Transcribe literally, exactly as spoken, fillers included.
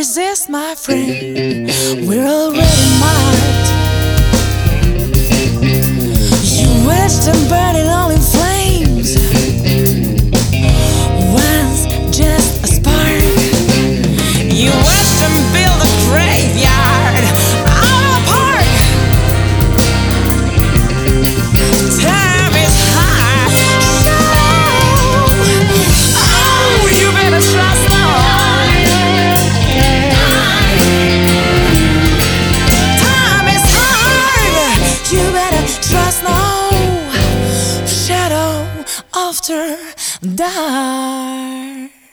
resist, my friend. We're already marked. You watched them burning all in flames. Once just a spark. You watched them build a graveyard out of a park. Time is hard. Oh, you better trust no. Time is hard. You better trust no. Shadow after dark.